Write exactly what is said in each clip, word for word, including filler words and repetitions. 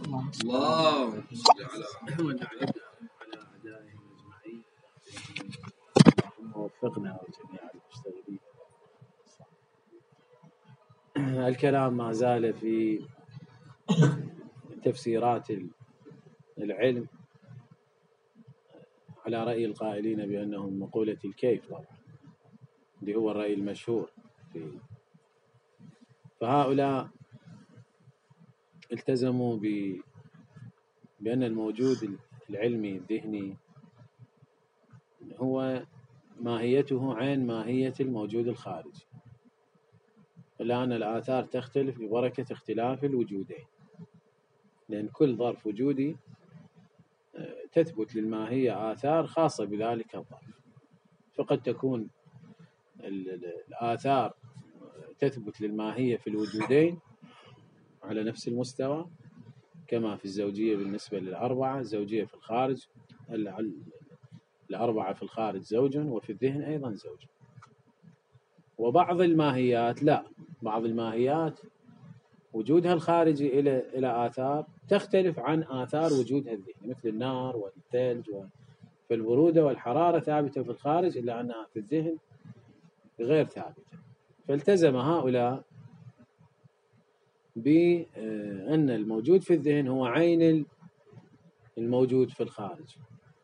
اللهم صل على محمد على أعدائهم أجمعين. اللهم وفقنا وجميع المشتغلين. الكلام ما زال في تفسيرات العلم على رأي القائلين بأنهم مقولة الكيف، طبعا اللي هو الرأي المشهور في فهؤلاء التزموا ب بأن الموجود العلمي الذهني هو ماهيته عين ماهية الموجود الخارجي، لأن الآثار تختلف ببركة اختلاف الوجودين، لأن كل ظرف وجودي تثبت للماهية آثار خاصة بذلك الظرف، فقد تكون الآثار تثبت للماهية في الوجودين على نفس المستوى، كما في الزوجية بالنسبة للأربعة، الزوجية في الخارج الأربعة في الخارج زوج، وفي الذهن أيضا زوج. وبعض الماهيات لا، بعض الماهيات وجودها الخارجي إلى إلى آثار تختلف عن آثار وجودها الذهني، مثل النار والثلج، فالبرودة والحرارة ثابتة في الخارج إلا أنها في الذهن غير ثابتة. فالتزم هؤلاء بأن الموجود في الذهن هو عين الموجود في الخارج،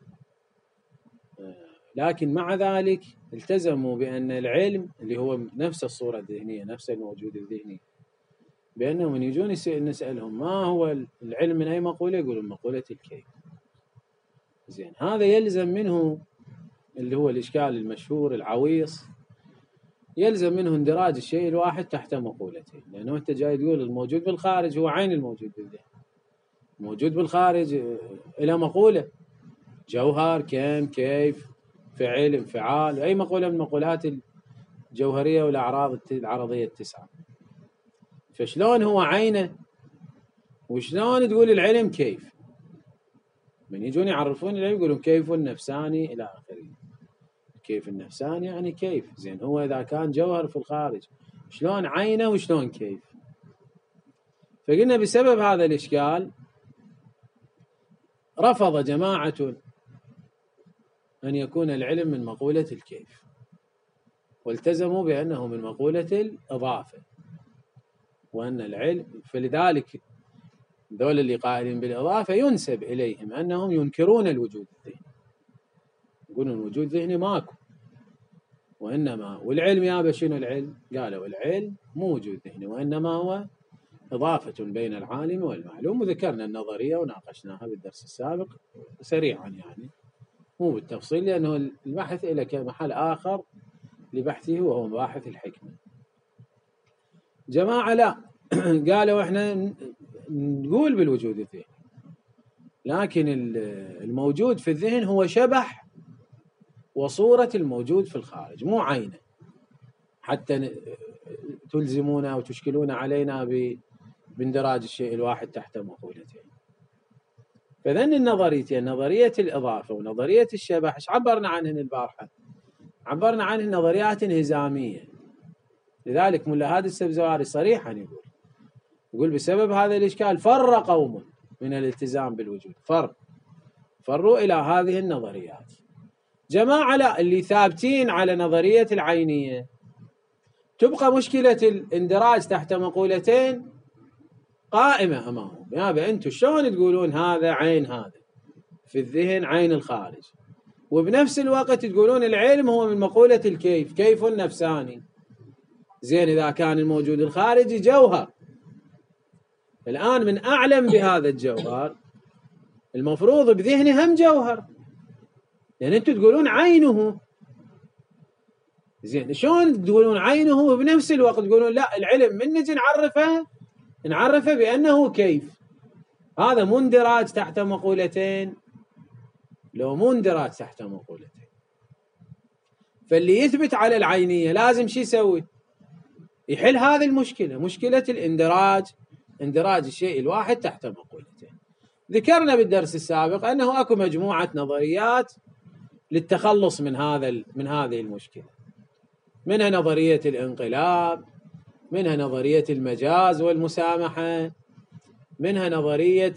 لكن مع ذلك التزموا بأن العلم اللي هو نفس الصورة الذهنية، نفس الموجود الذهني، بأنهم من يجون نسألهم ما هو العلم من أي مقولة، يقولون مقولة الكيف. زين، هذا يلزم منه اللي هو الإشكال المشهور العويص، يلزم منه اندراج الشيء الواحد تحت مقولتين، لأنه أنت جاي تقول الموجود بالخارج هو عين الموجود بالذهن. الموجود بالخارج إلى مقولة، جوهر، كم، كيف، فعل، انفعال، أي مقولة من المقولات الجوهرية والأعراض العرضية التسعة. فشلون هو عينه، وشلون تقول العلم كيف؟ من يجون يعرفون العلم يقولون كيف النفساني إلى آخره. كيف النفساني يعني كيف، زين هو إذا كان جوهر في الخارج شلون عينه وشلون كيف؟ فقلنا بسبب هذا الإشكال رفض جماعة أن يكون العلم من مقولة الكيف، والتزموا بأنه من مقولة الإضافة، وأن العلم، فلذلك ذول اللي قائلين بالإضافة ينسب إليهم أنهم ينكرون الوجود الذهني، يقولون الوجود الذهني ماكو، وإنما والعلم يا شنو العلم؟ قالوا العلم مو وجود ذهني، وإنما هو إضافة بين العالم والمعلوم. وذكرنا النظرية وناقشناها بالدرس السابق سريعا، يعني مو بالتفصيل، لأنه البحث إلى محل آخر لبحثه وهو مباحث الحكمة. جماعة لا، قالوا إحنا نقول بالوجود الذهني، لكن الموجود في الذهن هو شبح وصورة الموجود في الخارج، مو عينه، حتى تلزمونا وتشكلون علينا باندراج الشيء الواحد تحت مقولتين. فذن النظريتين، نظرية الإضافة ونظرية الشبح، ايش عبرنا عنهن البارحة؟ عبرنا عنهن نظريات انهزامية. لذلك ملا هادي السبزواري صريحا يقول يقول بسبب هذا الإشكال فر قوم من الالتزام بالوجود، فر فروا إلى هذه النظريات. جماعة لا، اللي ثابتين على نظرية العينية، تبقى مشكلة الاندراج تحت مقولتين قائمة أمامهم. يا أنتم شلون تقولون هذا عين هذا في الذهن عين الخارج، وبنفس الوقت تقولون العلم هو من مقولة الكيف، كيف النفساني؟ زين، إذا كان الموجود الخارجي جوهر، الآن من أعلم بهذا الجوهر المفروض بذهني هم جوهر، لأن أنتم تقولون عينه. زين، شلون تقولون عينه وبنفس الوقت تقولون لا العلم من نجي نعرفه نعرفه بأنه كيف؟ هذا مندراج تحت مقولتين، لو مندراج تحت مقولتين. فاللي يثبت على العينية لازم شو يسوي؟ يحل هذه المشكلة، مشكلة الاندراج، اندراج الشيء الواحد تحت مقولتين. ذكرنا بالدرس السابق أنه أكو مجموعة نظريات للتخلص من هذا من هذه المشكلة، منها نظرية الانقلاب، منها نظرية المجاز والمسامحة، منها نظرية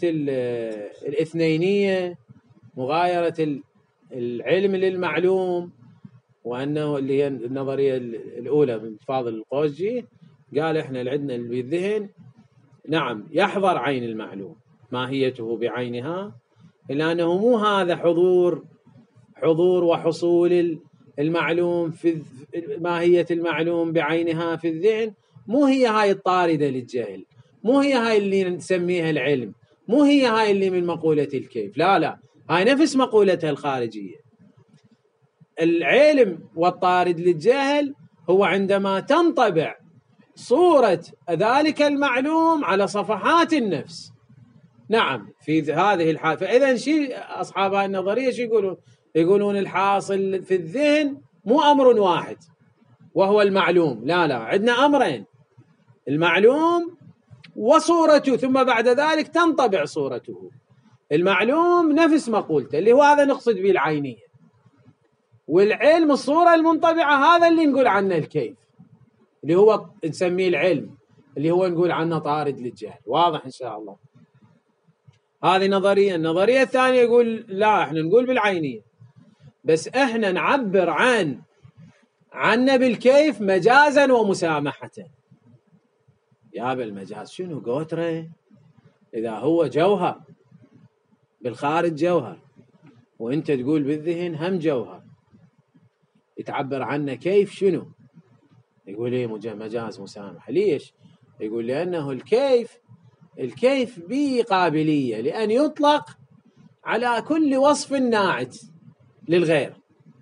الاثنينية، مغايرة العلم للمعلوم، وأنه اللي هي النظرية الأولى من فاضل القوسجي، قال إحنا اللي عندنا بالذهن نعم يحضر عين المعلوم ماهيته بعينها، إلا أنه مو هذا حضور حضور وحصول المعلوم في ماهية المعلوم بعينها في الذهن، مو هي هاي الطاردة للجهل، مو هي هاي اللي نسميها العلم، مو هي هاي اللي من مقولة الكيف، لا لا، هاي نفس مقولتها الخارجية. العلم والطارد للجهل هو عندما تنطبع صورة ذلك المعلوم على صفحات النفس. نعم في هذه الحالة. فإذا شيء أصحاب النظرية شو يقولون؟ يقولون الحاصل في الذهن مو أمر واحد وهو المعلوم، لا لا، عندنا أمرين، المعلوم وصورته، ثم بعد ذلك تنطبع صورته. المعلوم نفس مقولته اللي هو هذا نقصد به العينية، والعلم الصورة المنطبعة هذا اللي نقول عنه الكيف، اللي هو نسميه العلم، اللي هو نقول عنه طارد للجهل. واضح إن شاء الله؟ هذه نظرية. النظرية الثانية يقول لا، احنا نقول بالعينية، بس احنا نعبر عن عنا بالكيف مجازا ومسامحة. يا بالمجاز شنو قوتره؟ إذا هو جوهر بالخارج جوهر، وانت تقول بالذهن هم جوهر، يتعبر عنه كيف شنو؟ يقول ايه مجاز مسامحة. ليش؟ يقول لأنه الكيف الكيف به قابلية لأن يطلق على كل وصف ناعت للغير.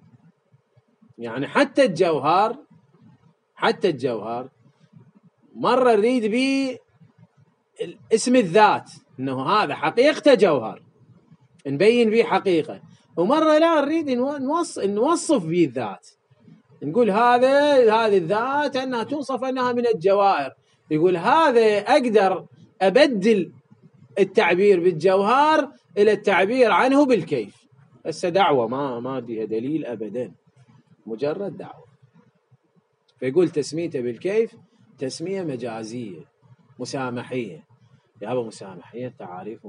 يعني حتى الجوهر حتى الجوهر مرة نريد به اسم الذات انه هذا حقيقته جوهر نبين به حقيقة، ومرة لا نريد نوصف نوصف به الذات، نقول هذا هذه الذات انها توصف انها من الجواهر. يقول هذا اقدر ابدل التعبير بالجوهر الى التعبير عنه بالكيف. هسه دعوة ما ما فيها دليل ابدا، مجرد دعوة. فيقول تسميته بالكيف تسمية مجازية مسامحية. يا أبا مسامحية تعاريف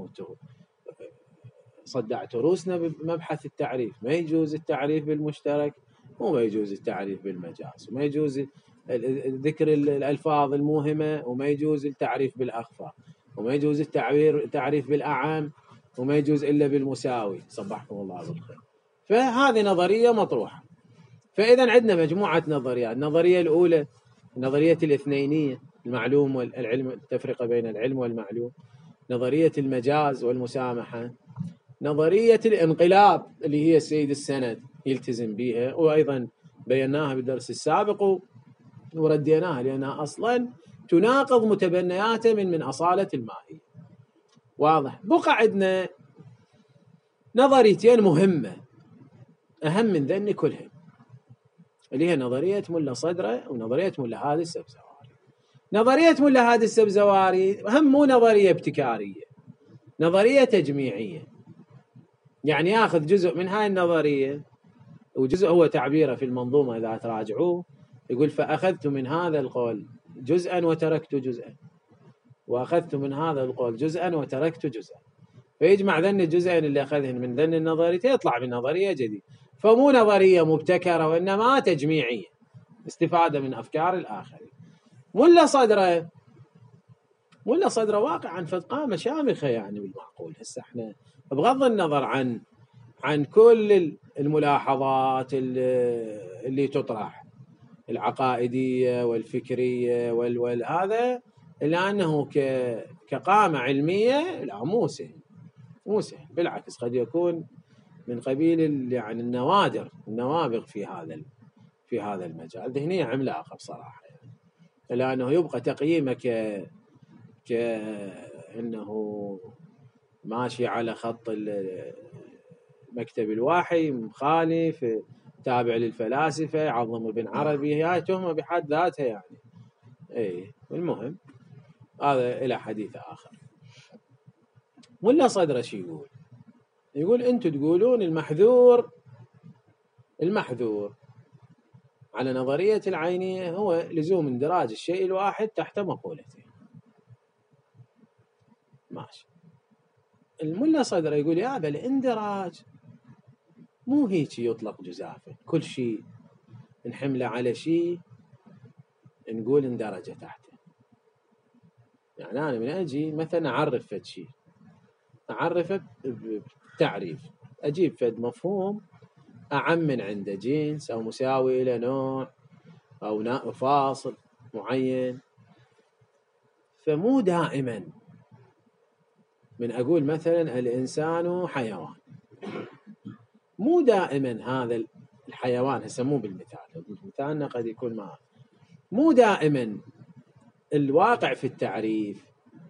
صدعت روسنا بمبحث التعريف، ما يجوز التعريف بالمشترك وما يجوز التعريف بالمجاز، وما يجوز ذكر الألفاظ الموهمة، وما يجوز التعريف بالأخفى، وما يجوز التعبير التعريف بالأعم، وما يجوز إلا بالمساوي. صبحكم الله بالخير. فهذه نظرية مطروحة. فإذا عندنا مجموعة نظريات. النظرية الأولى نظرية الاثنينية، المعلوم والعلم، التفرقة بين العلم والمعلوم. نظرية المجاز والمسامحة. نظرية الانقلاب اللي هي السيد السند يلتزم بها، وأيضا بيناها بالدرس السابق ورديناها لأنها أصلا تناقض متبنياته من من أصالة الماهية. واضح؟ بقى عندنا نظريتين مهمة أهم من ذن كلهم، اللي هي نظرية ملا صدرة ونظرية ملا هادي السبزواري. نظرية ملا هادي السبزواري هم مو نظرية ابتكارية، نظرية تجميعية. يعني ياخذ جزء من هاي النظرية، وجزء هو تعبيره في المنظومة إذا تراجعوه، يقول فأخذت من هذا القول جزءا وتركت جزءا، وأخذت من هذا القول جزءا وتركت جزءا، فيجمع ذن الجزئين اللي أخذهن من ذن النظريتين يطلع بنظرية جديدة. فمو نظرية مبتكرة وإنما تجميعية، استفادة من أفكار الآخرين. ملا صدره ملا صدره واقعا فقامة شامخة يعني بالمعقول. هسه احنا بغض النظر عن عن كل الملاحظات اللي, اللي تطرح العقائدية والفكرية وال هذا، إلا أنه كقامة علمية لا مو سهل مو سهل، بالعكس قد يكون من قبيل يعني النوادر النوابغ في هذا في هذا المجال. ذهنية عملاقة بصراحة يعني. إلا أنه يبقى تقييمه ك كأنه ماشي على خط مكتب الوحي، مخالف، تابع للفلاسفة، يعظم ابن عربي، هاي تهمة بحد ذاتها يعني. اي المهم هذا إلى حديث آخر. ملا صدره شو يقول؟ يقول أنتم تقولون المحذور المحذور على نظرية العينية هو لزوم اندراج الشيء الواحد تحت مقولتين. ماشي. الملا صدر يقول يا أبا الاندراج مو هيك يطلق جزافا، كل شيء نحمله على شيء نقول اندرج تحته. يعني أنا من أجي مثلا أعرف فد شيء، أعرفه بتعريف، أجيب فد مفهوم أعمن عنده جنس أو مساوي إلى نوع أو فاصل معين. فمو دائما من أقول مثلا الإنسان حيوان، مو دائما هذا الحيوان هسه مو بالمثال، مثالنا قد يكون معه، مو دائما الواقع في التعريف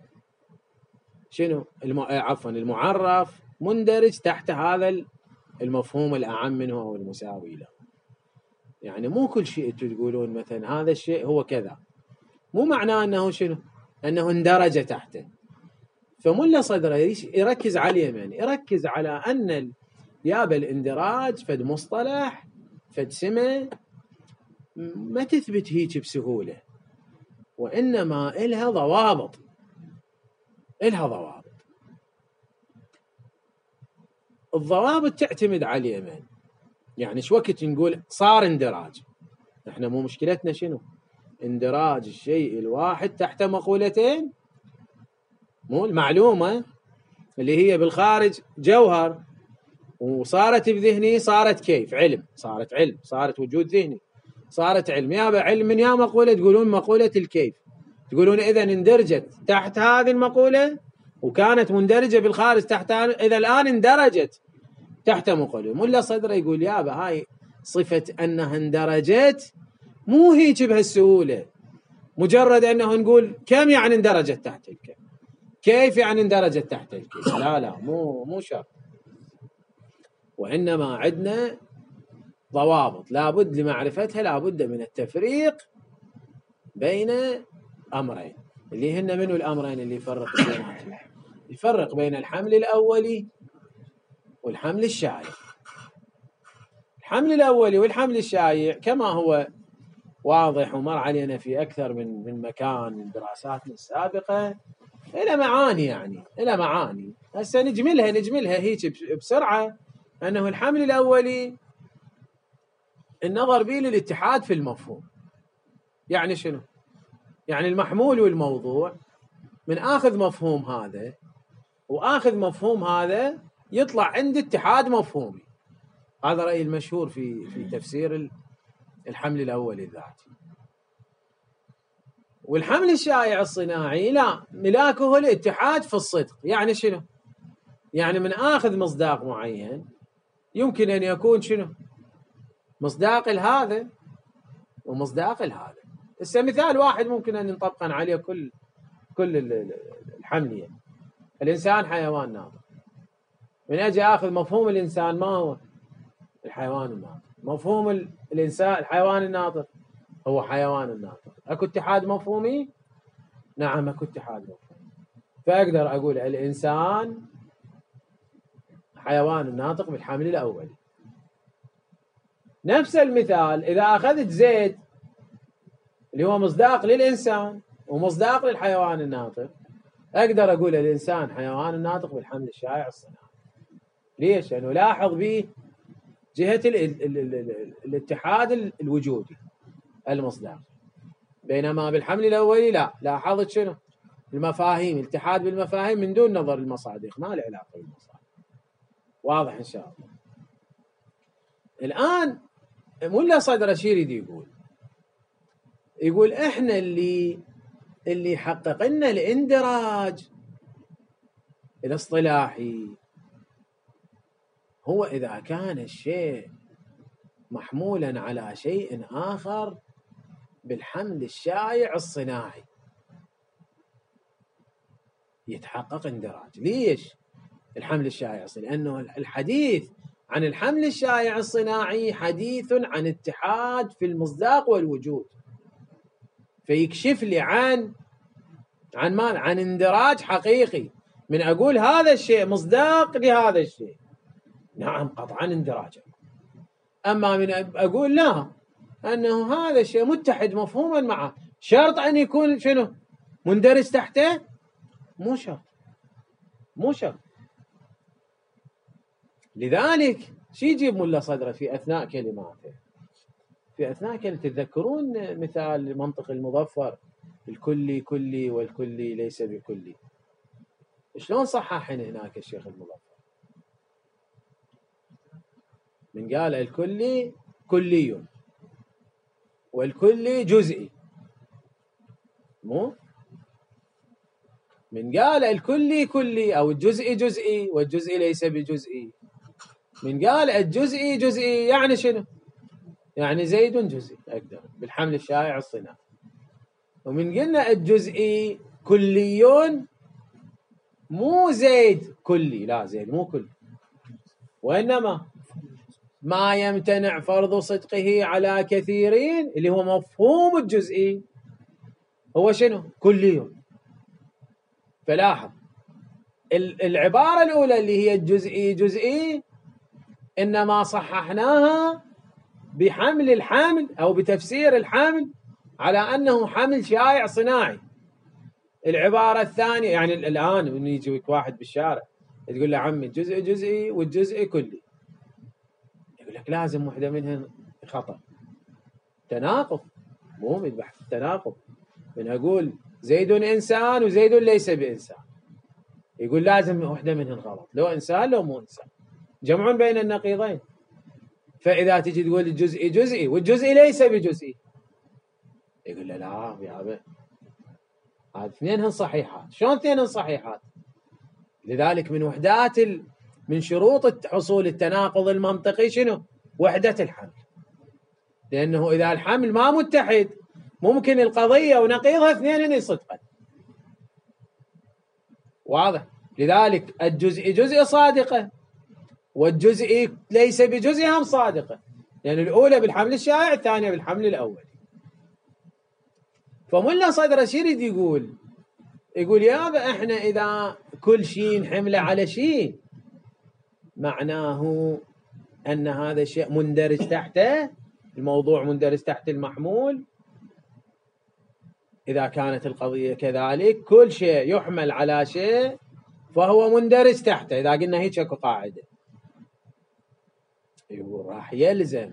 شنو الم... عفوا المعرف مندرج تحت هذا المفهوم الأعم منه أو المساوي له. يعني مو كل شيء تقولون مثلا هذا الشيء هو كذا، مو معناه أنه شنو أنه اندرج تحته. فملا صدره يركز على اليمن، يركز على أن يابا الاندراج فد مصطلح فد سمة ما تثبت هيك بسهولة، وإنما إلها ضوابط، إلها ضوابط. الضوابط تعتمد على اليمن. يعني شو وقت نقول صار اندراج، احنا مو مشكلتنا شنو اندراج الشيء الواحد تحت مقولتين، مو المعلومة اللي هي بالخارج جوهر وصارت بذهني صارت كيف علم، صارت علم، صارت وجود ذهني، صارت علم. يابا علم من يا مقولة تقولون مقولة الكيف، تقولون إذا اندرجت تحت هذه المقولة وكانت مندرجة بالخارج تحت، إذا الآن اندرجت تحت مقولة. ملا صدره يقول يابا هاي صفة أنها اندرجت مو هيك بهالسهولة، مجرد أنه نقول كم يعني اندرجت تحت الكيف، كيف يعني اندرجت تحت الكيف، لا لا مو مو شرط. وإنما عندنا ضوابط لابد لمعرفتها، لابد من التفريق بين أمرين، اللي هن منو الأمرين اللي يفرق بيناتهم؟ يفرق بين الحمل الأولي والحمل الشائع. الحمل الأولي والحمل الشائع كما هو واضح ومر علينا في أكثر من من مكان من دراساتنا السابقة، إلى معاني، يعني إلى معاني. هسه نجملها نجملها هيك بسرعة. أنه الحمل الأولي النظر به للاتحاد في المفهوم. يعني شنو؟ يعني المحمول والموضوع من آخذ مفهوم هذا وآخذ مفهوم هذا يطلع عندي اتحاد مفهومي. هذا رأيي المشهور في في تفسير الحمل الأولي الذاتي. والحمل الشائع الصناعي لا، ملاكه الاتحاد في الصدق. يعني شنو؟ يعني من آخذ مصداق معين يمكن أن يكون شنو؟ مصداق هذا ومصداق هذا. هسه مثال واحد ممكن أن نطبقا عليه كل كل الحملية. الإنسان حيوان ناطق، من أجي آخذ مفهوم الإنسان ما هو؟ الحيوان الناطق. مفهوم الإنسان الحيوان الناطق هو حيوان الناطق. أكو اتحاد مفهومي؟ نعم أكو اتحاد مفهومي. فأقدر أقول الإنسان حيوان الناطق بالحمل الأولي. نفس المثال إذا أخذت زيد اللي هو مصداق للإنسان ومصداق للحيوان الناطق، أقدر أقول الإنسان حيوان الناطق بالحمل الشائع الصناعي. ليش؟ لأنه لاحظ به جهة ال ال ال ال الاتحاد الوجودي المصداق، بينما بالحمل الأولي لا، لاحظت شنو؟ المفاهيم، الاتحاد بالمفاهيم من دون نظر المصادق، ما له علاقة بالمصادق. واضح إن شاء الله. الآن ملا صدر شي يريد يقول؟ يقول إحنا اللي اللي حقق لنا الاندراج الاصطلاحي هو إذا كان الشيء محمولا على شيء آخر بالحمل الشائع الصناعي يتحقق اندراج. ليش الحمل الشائع الصناعي؟ لأنه الحديث عن الحمل الشائع الصناعي حديث عن اتحاد في المصداق والوجود، فيكشف لي عن عن ما عن اندراج حقيقي. من أقول هذا الشيء مصداق لهذا الشيء، نعم قطعا اندراجا. أما من أقول لا، أنه هذا الشيء متحد مفهوما معه، شرط أن يكون شنو؟ مندرج تحته؟ مو شرط. مو شرط. لذلك شي يجيب ملا صدره في أثناء كلماته، في أثناء كلمة تتذكرون مثال منطق المظفر الكلي كلي والكلي ليس بكلي، شلون صححن هناك الشيخ المظفر؟ من قال الكلي كلي والكلي جزئي، مو من قال الكلي كلي أو الجزئي جزئي والجزئي ليس بجزئي. من قال الجزئي جزئي يعني شنو؟ يعني زيد جزئي أقدر بالحمل الشائع الصناعي. ومن قلنا الجزئي كليون مو زيد كلي، لا زيد مو كلي، وإنما ما يمتنع فرض صدقه على كثيرين اللي هو مفهوم الجزئي هو شنو؟ كليون. فلاحظ العبارة الأولى اللي هي الجزئي جزئي إنما صححناها بحمل الحامل أو بتفسير الحامل على أنه حمل شائع صناعي. العبارة الثانية يعني الآن من يجيك واحد بالشارع تقول له عمي الجزء جزئي والجزء كلي، يقول لك لازم واحدة منها خطأ، تناقض، مو من بحث تناقض. من أقول زيد إنسان وزيد ليس بإنسان، يقول لازم واحدة منهم غلط، لو إنسان لو مو إنسان، جمعون بين النقيضين. فإذا تجي تقول الجزئي جزئي والجزئي ليس بجزئي، يقول له لا يا أبا هذه اثنينهن صحيحات. شلون اثنينهن صحيحات؟ لذلك من وحدات ال... من شروط حصول التناقض المنطقي شنو؟ وحدة الحمل، لأنه إذا الحمل ما متحد ممكن القضية ونقيضها اثنينهن صدقا. واضح؟ لذلك الجزئي جزئي صادقة والجزئي ليس بجزئي هم صادقة، لأن يعني الأولى بالحمل الشائع الثانية بالحمل الأول. فملا صدره شو يريد يقول؟ يقول يابا احنا إذا كل شيء حمله على شيء معناه أن هذا الشيء مندرج تحته، الموضوع مندرج تحت المحمول. إذا كانت القضية كذلك كل شيء يحمل على شيء فهو مندرج تحته، إذا قلنا هيك اكو قاعدة، يقول راح يلزم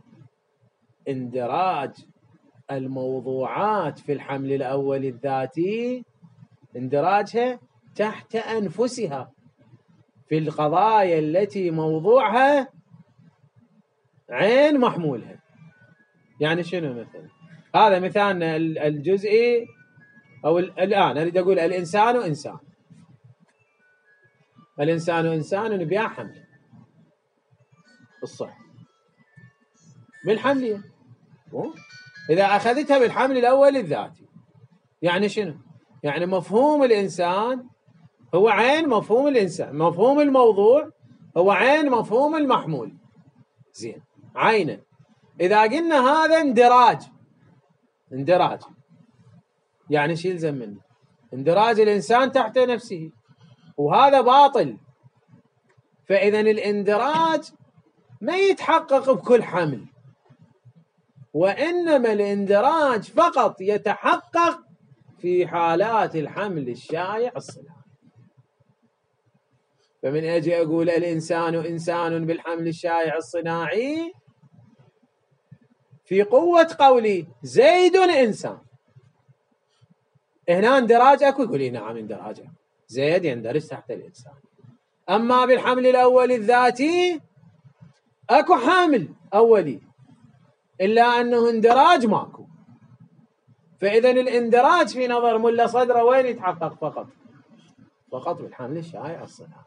اندراج الموضوعات في الحمل الأول الذاتي اندراجها تحت أنفسها في القضايا التي موضوعها عين محمولها. يعني شنو مثلا؟ هذا مثالنا الجزئي أو الآن أريد أقول الإنسان إنسان، الإنسان إنسان بيا حمل الصح بالحملية، إذا أخذتها بالحمل الأول الذاتي يعني شنو؟ يعني مفهوم الإنسان هو عين مفهوم الإنسان، مفهوم الموضوع هو عين مفهوم المحمول. زين عينه، إذا قلنا هذا اندراج، اندراج يعني شو يلزم منه؟ اندراج الإنسان تحت نفسه، وهذا باطل. فإذا الاندراج ما يتحقق بكل حمل، وإنما الاندراج فقط يتحقق في حالات الحمل الشائع الصناعي. فمن أجي أقول الإنسان إنسان بالحمل الشائع الصناعي، في قوة قولي زيد إنسان، هنا اندراج أكو، يقول لي نعم اندراج أكو، زيد يندرج تحت الإنسان. أما بالحمل الأول الذاتي أكو حامل أولي إلا أنه اندراج ماكو. فإذا الاندراج في نظر ملا صدره وين يتحقق؟ فقط فقط بالحمل الشائع الصناعي.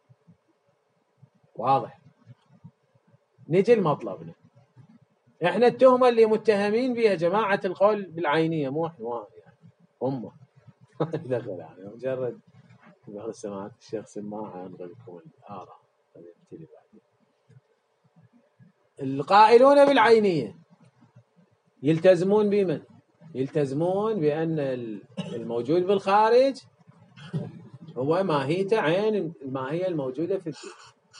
واضح؟ نجي لمطلبنا. احنا التهمة اللي متهمين بها جماعة القول بالعينية، مو احنا يعني هم دخل يعني مجرد بعض سماعات الشيخ سماعة أنقل لكم الآراء. القائلون بالعينية يلتزمون بمن؟ يلتزمون بأن الموجود بالخارج هو ماهيته عين الماهية الموجودة في الدين،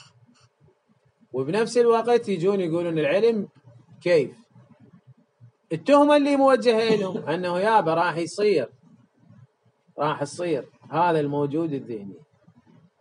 وبنفس الوقت يجون يقولون العلم كيف. التهمة اللي موجهة لهم أنه يابا راح يصير راح يصير هذا الموجود الذهني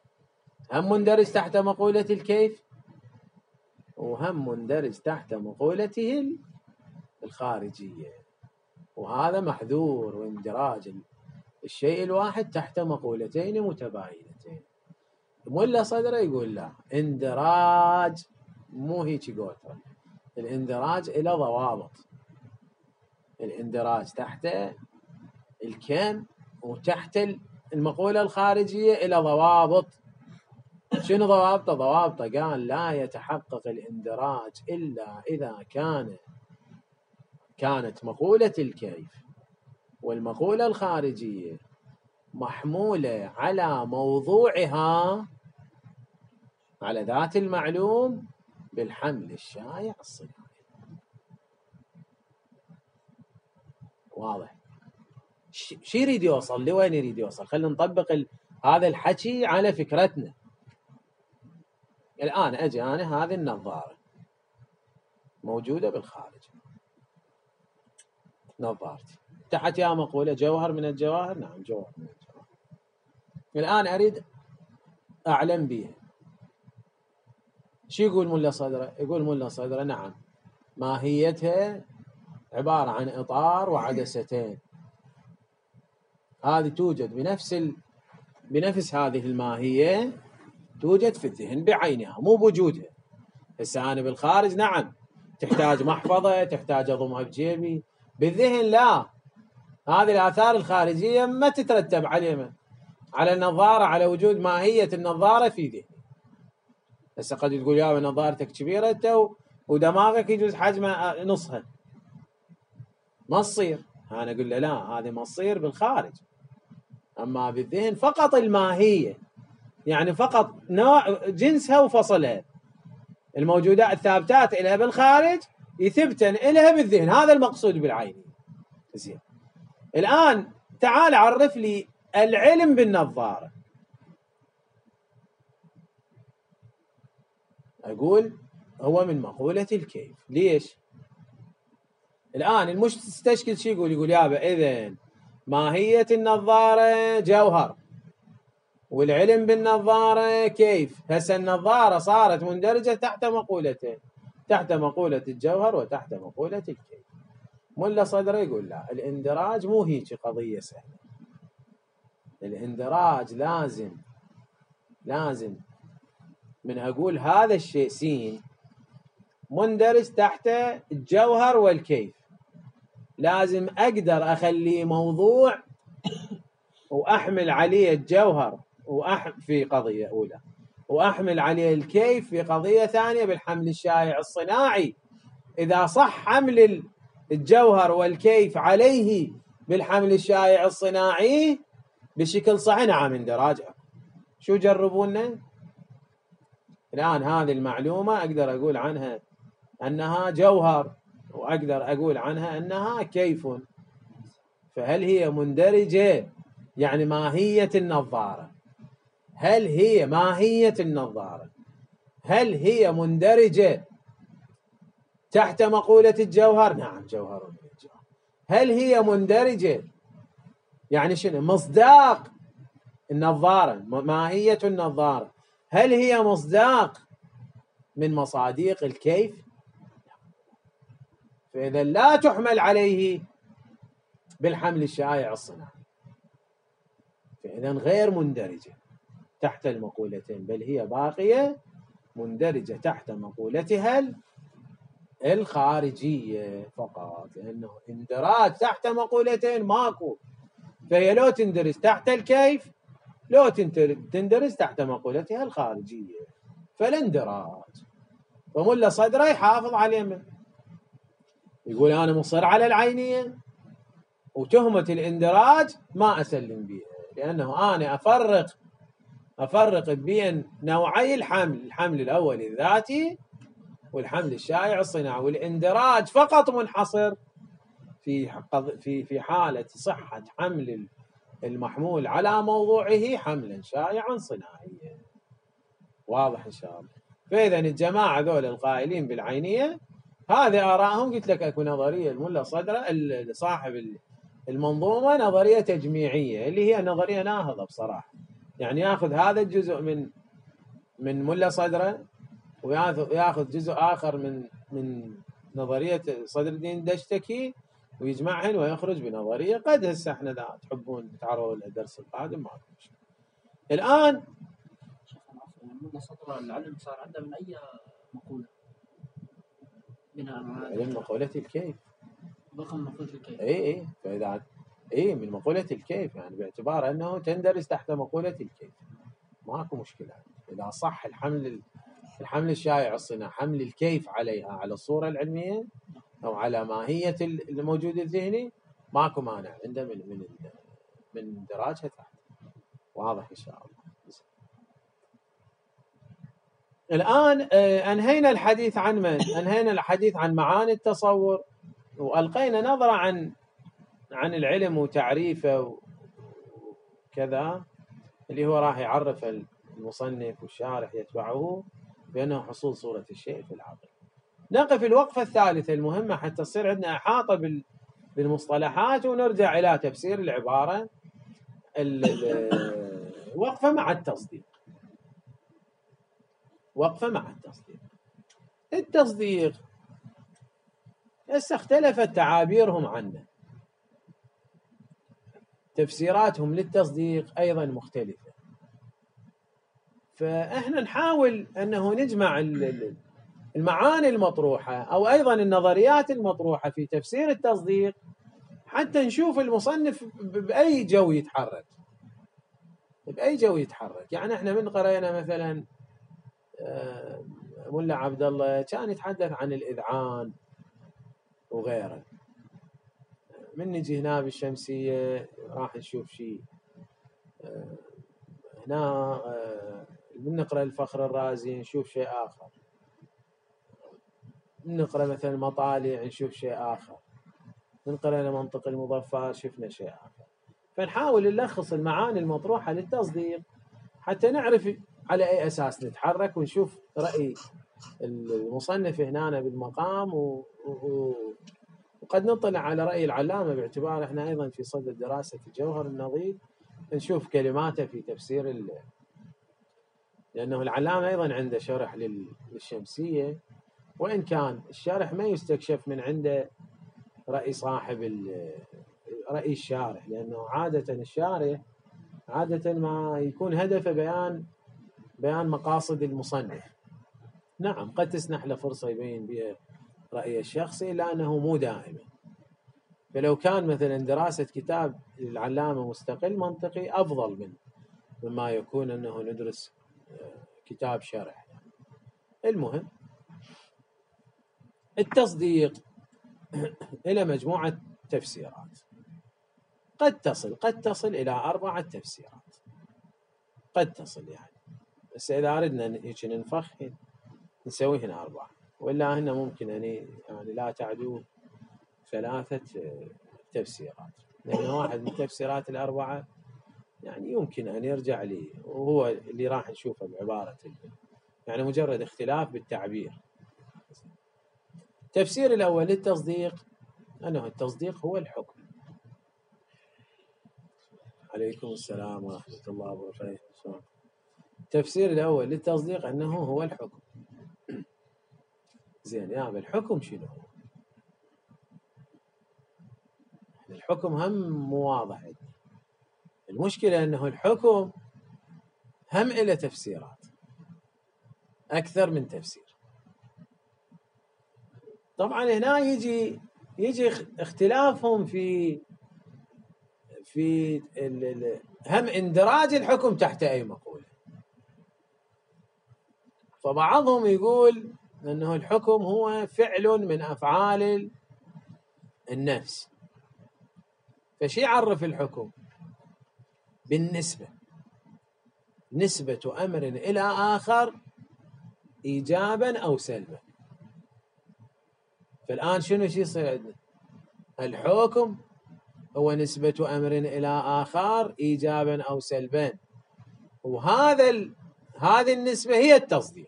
هم مندرج تحت مقولة الكيف وهم مندرج تحت مقولته الخارجية، وهذا محذور، واندراج الشيء الواحد تحت مقولتين متباينتين. ملا صدره يقول لا، اندراج مو هيك قوتها، الاندراج إلى ضوابط، الاندراج تحت الكم وتحت المقولة الخارجية إلى ضوابط. شنو ضوابطه؟ ضوابطه قال لا يتحقق الاندراج إلا إذا كان كانت مقولة الكيف والمقولة الخارجية محمولة على موضوعها، على ذات المعلوم، بالحمل الشائع الصناعي. واضح؟ شو يريد يوصل؟ لوين يريد يوصل؟ خلينا نطبق ال... هذا الحكي على فكرتنا. الآن أجي أنا هذه النظارة موجودة بالخارج، نظارتي تحت يا مقولة جوهر من الجواهر، نعم جوهر من الجواهر. الآن أريد أعلم بها. شو يقول ملا صدره؟ يقول ملا صدره نعم ماهيتها عبارة عن إطار وعدستين، هذه توجد بنفس ال... بنفس هذه الماهية توجد في الذهن بعينها مو بوجودها. هسه أنا بالخارج نعم تحتاج محفظة، تحتاج أضمها بجيبي، بالذهن لا، هذه الآثار الخارجية ما تترتب عليها على النظارة، على وجود ماهية النظارة في ذهني. هسه قد تقول يا نظارتك كبيرة انت ودماغك يجوز حجمها نصها، ما تصير. أنا أقول له لا، هذه ما تصير بالخارج، أما بالذهن فقط الماهية، يعني فقط نوع جنسها وفصلها، الموجودات الثابتات إلها بالخارج يثبتن إلها بالذهن، هذا المقصود بالعين. زين، الآن تعال عرف لي العلم بالنظارة. أقول هو من مقولة الكيف. ليش؟ الآن المستشكل شو يقول؟ يقول يابا إذن ماهية النظارة جوهر والعلم بالنظارة كيف. هسه النظارة صارت مندرجة تحت مقولتين، تحت مقولة الجوهر وتحت مقولة الكيف. ملا صدره يقول لا، الاندراج مو هيك قضية سهلة. الاندراج لازم لازم من أقول هذا الشيء سين مندرج تحت الجوهر والكيف، لازم أقدر أخليه موضوع وأحمل عليه الجوهر وأح في قضية أولى، وأحمل عليه الكيف في قضية ثانية بالحمل الشائع الصناعي. إذا صح حمل الجوهر والكيف عليه بالحمل الشائع الصناعي بشكل صحيح، نعم اندراجها. شو جربونا الآن؟ هذه المعلومة أقدر أقول عنها أنها جوهر، وأقدر أقول عنها أنها كيف. فهل هي مندرجة؟ يعني ماهية النظارة، هل هي ماهية النظارة هل هي مندرجة تحت مقولة الجوهر؟ نعم جوهر من الجوهر. هل هي مندرجة يعني شنو مصداق النظارة، ماهية النظارة، هل هي مصداق من مصاديق الكيف؟ فإذا لا تحمل عليه بالحمل الشائع الصناعي، فإذا غير مندرجة تحت المقولتين، بل هي باقية مندرجة تحت مقولتها الخارجية فقط، لأنه اندراج تحت مقولتين ماكو. فهي لو تندرج تحت الكيف لو تندرج تحت مقولتها الخارجية، فالاندراج. فملا صدره يحافظ عليه، من يقول أنا مصر على العينية وتهمة الاندراج ما أسلم بها، لأنه أنا أفرق أفرق بين نوعي الحمل، الحمل الأول الذاتي والحمل الشائع الصناعي، والاندراج فقط منحصر في في في حالة صحة حمل المحمول على موضوعه حملا شائعا صناعيا. واضح إن شاء الله؟ فإذا الجماعة ذول القائلين بالعينية هذه آرائهم، قلت لك أكو نظرية الملا صدره صاحب المنظومة نظرية تجميعية، اللي هي نظرية ناهضة بصراحة، يعني ياخذ هذا الجزء من من ملا صدره وياخذ جزء آخر من من نظرية صدر الدين الدشتكي ويجمعهن ويخرج بنظرية. قد هسه احنا اذا تحبون تتعرضوا للدرس القادم ما في مشكلة. الآن ملا صدر العلم صار عنده من أي مقولة؟ من مقولة الكيف. بقى من مقولة الكيف. اي اي فإذا اي من مقولة الكيف، يعني باعتبار انه تندرس تحت مقولة الكيف ماكو مشكلة. اذا صح الحمل الحمل الشائع الصناعي حمل الكيف عليها على الصورة العلمية او على ماهية الموجود الذهني ماكو مانع عنده من من من دراجها تحت. واضح ان شاء الله. الآن أنهينا الحديث عن من؟ أنهينا الحديث عن معاني التصور وألقينا نظرة عن عن العلم وتعريفه وكذا، اللي هو راح يعرف المصنف والشارح يتبعه بأنه حصول صورة الشيء في العقل. نقف الوقفة الثالثة المهمة حتى تصير عندنا إحاطة بالمصطلحات ونرجع إلى تفسير العبارة، الوقفة مع التصديق. وقفة مع التصديق. التصديق هسه اختلفت تعابيرهم عنه، تفسيراتهم للتصديق أيضا مختلفة، فإحنا نحاول أنه نجمع المعاني المطروحة أو أيضا النظريات المطروحة في تفسير التصديق حتى نشوف المصنف بأي جو يتحرك بأي جو يتحرك. يعني احنا من قرأنا مثلا ملا عبد الله كان يتحدث عن الإذعان وغيره، من نجي هنا بالشمسية راح نشوف شيء، هنا من نقرأ الفخر الرازي نشوف شيء آخر، من نقرأ مثلا مطالع نشوف شيء آخر، من قرأنا منطق المظفر شفنا شيء آخر. فنحاول نلخص المعاني المطروحة للتصديق حتى نعرف على أي أساس نتحرك ونشوف رأي المصنف هنا بالمقام و... و... وقد نطلع على رأي العلامة باعتبار احنا أيضا في صدد دراسة الجوهر النظيف نشوف كلماته في تفسير ال... لأنه العلامة أيضا عنده شرح لل... للشمسية، وإن كان الشرح ما يستكشف من عنده رأي صاحب ال... رأي الشارح، لأنه عادة الشارح عادة ما يكون هدفه بيان بيان مقاصد المصنف. نعم قد تسنح له فرصة يبين بها رأيه الشخصي إلا أنه مو دائما. فلو كان مثلا دراسة كتاب العلامة مستقل منطقي أفضل من مما يكون أنه ندرس كتاب شرح. المهم التصديق إلى مجموعة تفسيرات قد تصل قد تصل إلى أربعة تفسيرات، قد تصل يعني، بس إذا أردنا ننفخ نسوي هنا أربعة، وإلا هنا ممكن يعني, يعني لا تعدو ثلاثة تفسيرات، لأن واحد من التفسيرات الأربعة يعني يمكن أن يرجع لي وهو اللي راح نشوفه بعبارة يعني مجرد اختلاف بالتعبير. التفسير الأول للتصديق أنه التصديق هو الحكم. عليكم السلام ورحمة الله وبركاته. التفسير الأول للتصديق أنه هو الحكم. زين يا الحكم شنو؟ الحكم هم مو واضح. المشكلة أنه الحكم هم إلى تفسيرات أكثر من تفسير. طبعا هنا يجي يجي اختلافهم في في هم اندراج الحكم تحت أي مقولة. فبعضهم يقول أنه الحكم هو فعل من أفعال النفس. فشي يعرف الحكم؟ بالنسبة، نسبة أمر إلى آخر إيجابا أو سلبا. فالآن شنو شي يصير عندنا؟ الحكم هو نسبة أمر إلى آخر إيجابا أو سلبا، وهذا ال... هذه النسبة هي التصديق.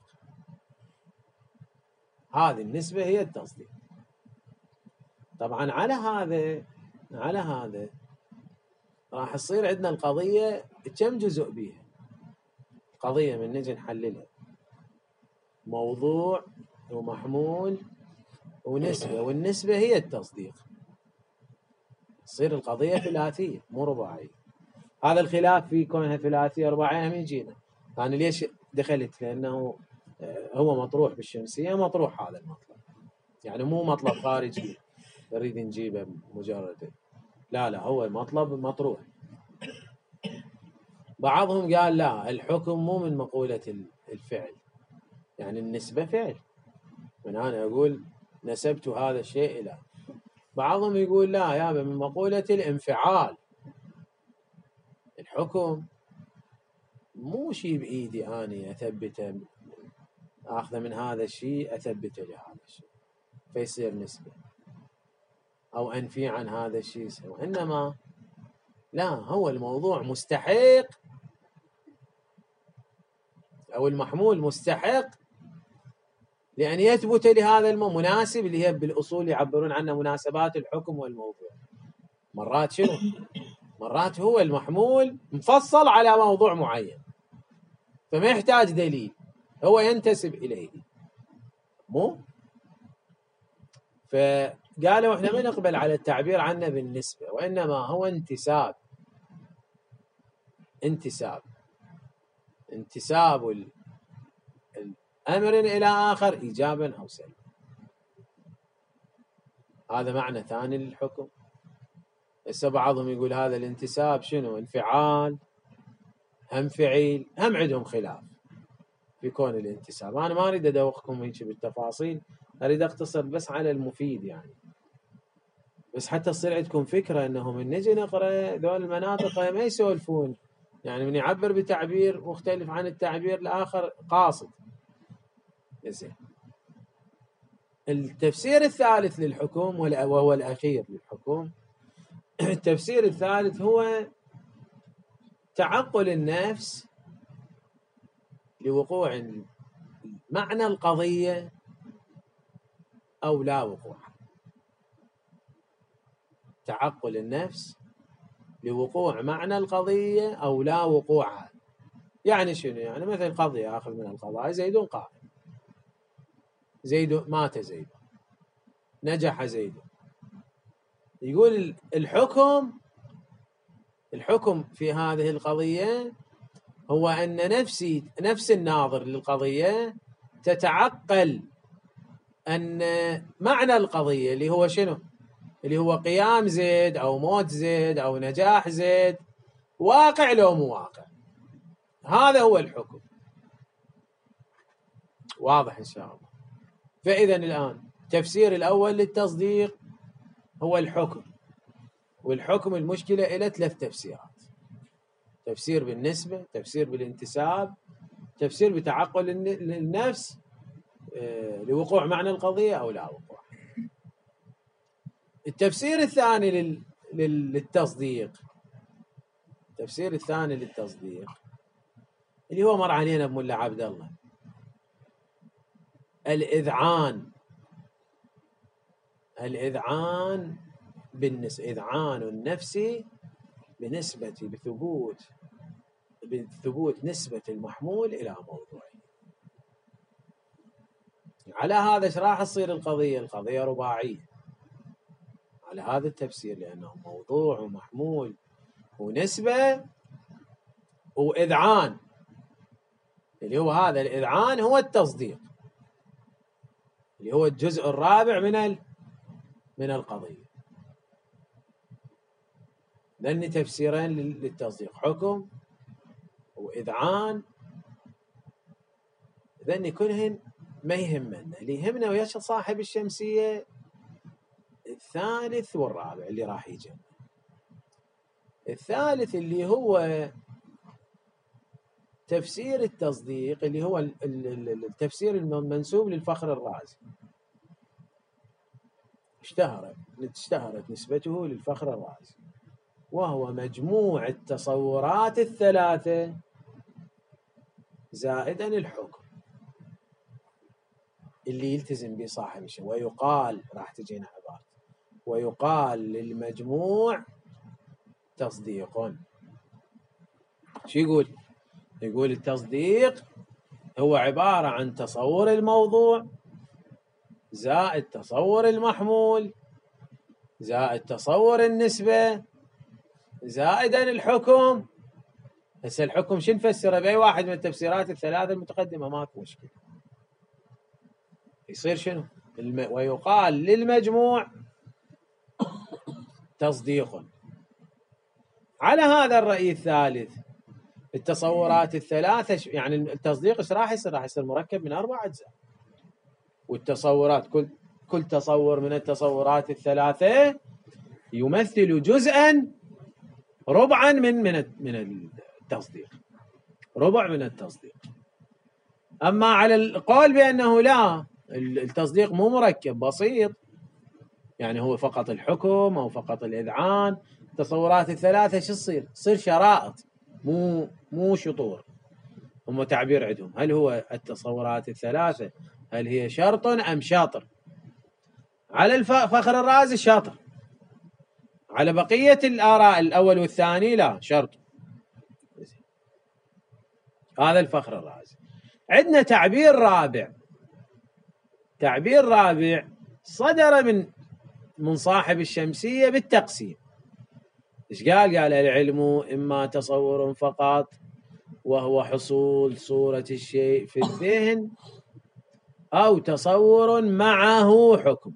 هذه النسبة هي التصديق. طبعا على هذا على هذا راح تصير عندنا القضية كم جزء بيها. قضية من نجي نحللها موضوع ومحمول ونسبة، والنسبة هي التصديق. تصير القضية ثلاثية مو رباعية. هذا الخلاف في كونها ثلاثية رباعية من جينا. أنا ليش دخلت؟ لأنه هو مطروح بالشمسية، مطروح هذا المطلب، يعني مو مطلب خارجي نريد نجيبه مجرد، لا لا، هو مطلب مطروح. بعضهم قال لا، الحكم مو من مقولة الفعل، يعني النسبة فعل، من أنا أقول نسبت هذا الشيء إلى. بعضهم يقول لا يا من مقولة الانفعال، الحكم مو شيء بإيدي أنا أثبته، أخذ من هذا الشيء أثبته لهذا الشيء فيصير نسبة، أو أنفي عن هذا الشيء، وإنما لا، هو الموضوع مستحق أو المحمول مستحق لأن يثبت لهذا المناسب، اللي هي بالأصول يعبرون عنها مناسبات الحكم والموضوع. مرات شنو؟ مرات هو المحمول مفصل على موضوع معين فما يحتاج دليل، هو ينتسب إليه مو. فقالوا احنا ما نقبل على التعبير عنه بالنسبة، وإنما هو انتساب، انتساب انتساب الأمر إلى آخر إيجابا أو سلبا. هذا معنى ثاني للحكم. هسه بعضهم يقول هذا الانتساب شنو؟ انفعال هم فعيل، هم عندهم خلاف في كون الانتساب. أنا ما أريد أدوخكم هيك بالتفاصيل، أريد أقتصر بس على المفيد يعني، بس حتى تصير عندكم فكرة أنه من نجي نقرأ ذول المناطق ما يسولفون، يعني من يعبر بتعبير مختلف عن التعبير الآخر قاصد. زين، التفسير الثالث للحكم وهو الأخير للحكم، التفسير الثالث هو تعقل النفس لوقوع معنى القضية أو لا وقوع. تعقل النفس لوقوع معنى القضية أو لا وقوعها. يعني شنو؟ يعني مثل قضية آخذ من القضايا، زيد قائم، زيد مات، زيد نجح، زيد. يقول الحكم الحكم في هذه القضية هو أن نفسي نفس الناظر للقضية تتعقل أن معنى القضية اللي هو شنو؟ اللي هو قيام زيد أو موت زيد أو نجاح زيد واقع لو مو واقع. هذا هو الحكم. واضح إن شاء الله. فإذا الآن التفسير الأول للتصديق هو الحكم، والحكم المشكلة إلى ثلاث تفسيرات: تفسير بالنسبة، تفسير بالانتساب، تفسير بتعقل النفس لوقوع معنى القضية أو لا وقوع. التفسير الثاني للتصديق التفسير الثاني للتصديق اللي هو مر علينا بملا عبد الله، الإذعان. الإذعان بالنسبة، إذعان النفس بنسبة بثبوت بثبوت نسبة المحمول إلى موضوعه. على هذا ايش راح تصير القضية؟ القضية رباعية على هذا التفسير، لأنه موضوع ومحمول ونسبة وإذعان، اللي هو هذا الإذعان هو التصديق، اللي هو الجزء الرابع من من القضية. لأن تفسيرين للتصديق: حكم وإذعان. ذني كلهن ما يهمنا، اللي يهمنا ويا صاحب الشمسية الثالث والرابع اللي راح يجي. الثالث اللي هو تفسير التصديق، اللي هو التفسير المنسوب للفخر الرازي، اشتهرت اشتهرت نسبته للفخر الرازي، وهو مجموع التصورات الثلاثة زائدا الحكم اللي يلتزم به صاحب الشيء. ويقال، راح تجينا عبارة، ويقال للمجموع تصديق. شو يقول؟ يقول التصديق هو عبارة عن تصور الموضوع زائد تصور المحمول زائد تصور النسبة زائدا الحكم. هسه الحكم شو نفسره بأي واحد من التفسيرات الثلاثة المتقدمة؟ ماكو مشكلة. يصير شنو؟ ويقال للمجموع تصديق. على هذا الرأي الثالث التصورات الثلاثة يعني التصديق ايش راح يصير؟ راح يصير مركب من أربع أجزاء، والتصورات كل كل تصور من التصورات الثلاثة يمثل جزءا ربعا من من من التصديق، ربع من التصديق. أما على القول بأنه لا، التصديق مو مركب بسيط، يعني هو فقط الحكم أو فقط الإذعان، التصورات الثلاثة شو تصير؟ تصير شرائط مو مو شطور. هم تعبير عندهم، هل هو التصورات الثلاثة هل هي شرط أم شاطر؟ على الفخر الرازي شاطر، على بقية الآراء الأول والثاني لا، شرط. هذا الفخر الرازي. عندنا تعبير رابع، تعبير رابع صدر من من صاحب الشمسية بالتقسيم. إيش قال؟ قال العلم إما تصور فقط وهو حصول صورة الشيء في الذهن، أو تصور معه حكم.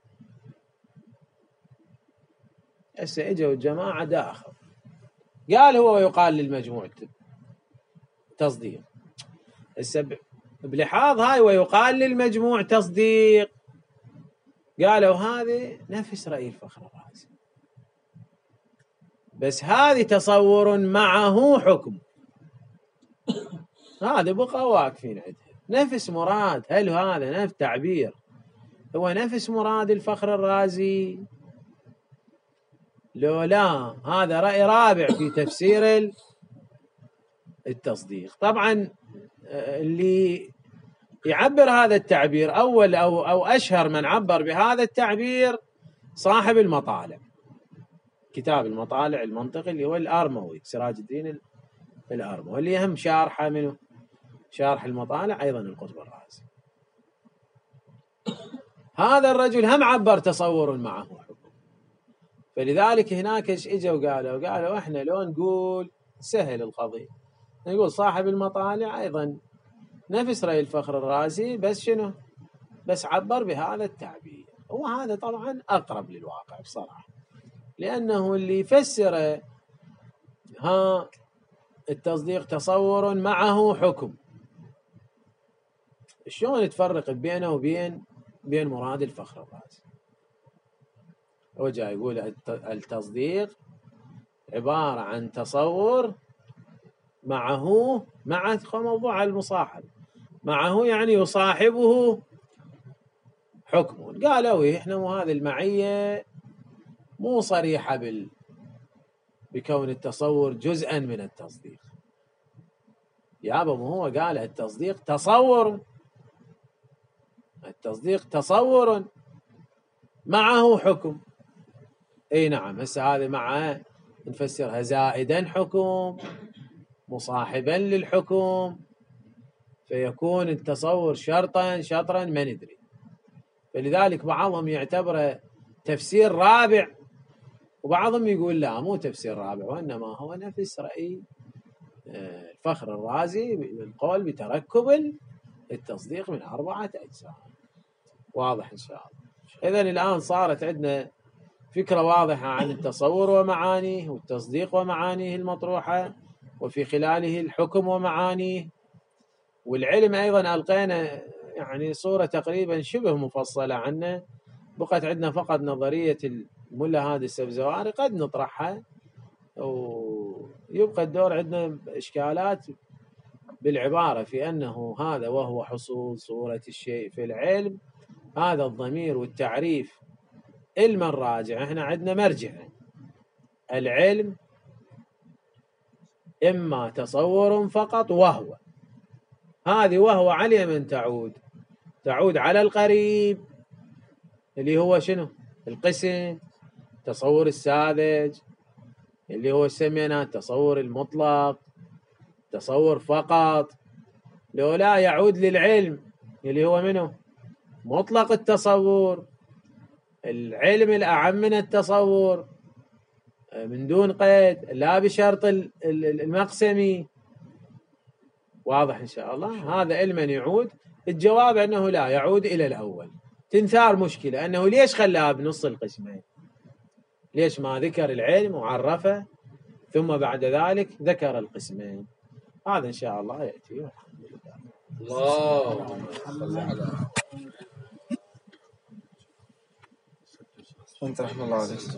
هسه اجوا الجماعة داخل قال هو ويقال للمجموع تصديق. هسه بلحاظ هاي ويقال للمجموع تصديق، قالوا هذه نفس رأي الفخر الرازي، بس هذه تصور معه حكم. هذا بقى واقفين عندها نفس مراد. هل هذا نفس تعبير هو نفس مراد الفخر الرازي؟ لو لا، هذا رأي رابع في تفسير التصديق. طبعا اللي يعبر هذا التعبير أول أو أو أشهر من عبر بهذا التعبير صاحب المطالع، كتاب المطالع المنطقي اللي هو الأرموي، سراج الدين الأرموي، اللي هم شارحه منه شارح المطالع أيضا القطب الرازي. هذا الرجل هم عبر تصور معه حكم. فلذلك هناك ايش اجوا قالوا؟ قالوا احنا لو نقول سهل القضية، نقول صاحب المطالع أيضا نفس رأي الفخر الرازي، بس شنو؟ بس عبر بهذا التعبير. وهذا طبعا أقرب للواقع بصراحة، لأنه اللي يفسر ها التصديق تصور معه حكم، شلون تفرق بينه وبين بين مراد الفخر الرازي؟ هو جاي يقول التصديق عبارة عن تصور معه مع موضوع المصاحب، معه يعني يصاحبه حكم. قالوا احنا مو هذه المعية مو صريحة بال بكون التصور جزءا من التصديق. يابا مو هو قال التصديق تصور، التصديق تصور معه حكم. اي نعم. هسه هذه معه نفسرها زائدا حكم مصاحبا للحكم، فيكون التصور شرطا شطرا ما ندري. فلذلك بعضهم يعتبره تفسير رابع، وبعضهم يقول لا مو تفسير رابع، وإنما هو نفس رأي الفخر الرازي بالقول بتركب التصديق من أربعة أجزاء. واضح إن شاء الله. إذن الآن صارت عندنا فكرة واضحة عن التصور ومعانيه، والتصديق ومعانيه المطروحة، وفي خلاله الحكم ومعانيه، والعلم أيضا ألقينا يعني صورة تقريبا شبه مفصلة عنه. بقت عندنا فقط نظرية الملا هادي السبزواري قد نطرحها، ويبقى الدور عندنا إشكالات بالعبارة في أنه هذا وهو حصول صورة الشيء في العلم. هذا الضمير والتعريف علما راجع، احنا عندنا مرجع العلم إما تصور فقط وهو، هذه وهو على من تعود تعود على القريب اللي هو شنو؟ القسم، تصور الساذج اللي هو سمينا التصور المطلق، تصور فقط لو لا يعود للعلم اللي هو منه مطلق التصور، العلم الأعم من التصور من دون قيد، لا بشرط المقسمي. واضح إن شاء الله؟ هذا علما يعود. الجواب أنه لا يعود إلى الأول. تنثار مشكلة أنه ليش خلاها بنص القسمين؟ ليش ما ذكر العلم وعرفه ثم بعد ذلك ذكر القسمين؟ هذا إن شاء الله يأتي. والحمد لله. الله. أنت رحمة الله عليك.